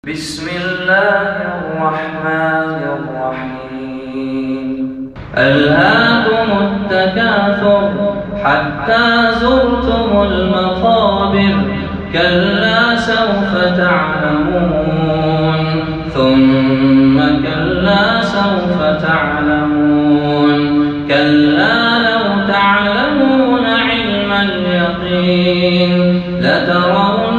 بسم الله الرحمن الرحيم ألهاكم التكاثر حتى زرتم المقابر كلا سوف تعلمون ثم كلا سوف تعلمون كلا لو تعلمون علم اليقين لترون